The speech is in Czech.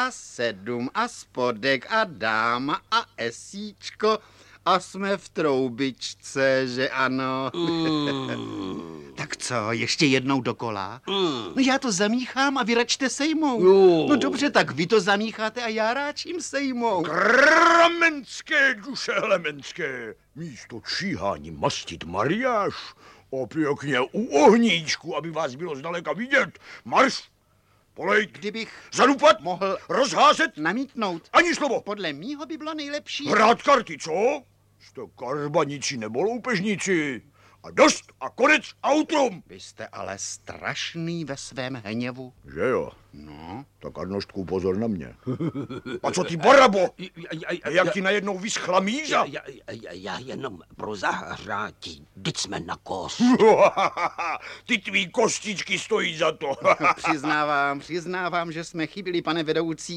A7 a spodek a dáma a esíčko a jsme v troubičce, že ano? Tak co, ještě jednou dokola? No já to zamíchám a vy račte sejmou. No dobře, tak vy to zamícháte a já ráčím sejmou. Kramenské duše hlemenské, místo číhání mastit mariáš, opěkně u ohníčku, aby vás bylo zdaleka vidět. Marš, polejt, Kdybych zadupat, mohl rozházet, namítnout. ani slovo. Podle mýho by bylo nejlepší. Hrát karty, co? Jste karbanici nebo loupežníci. A dost a konec outrum. Vy jste ale strašný ve svém hněvu. Že jo? No. Tak Arnoštku, pozor na mě. A co ty, barabo? Jak ti najednou vyschla míza? Já jenom pro zahřátí, vždyť jsme na kost. Ty tvý kostičky stojí za to. Přiznávám, že jsme chybili, pane vedoucí.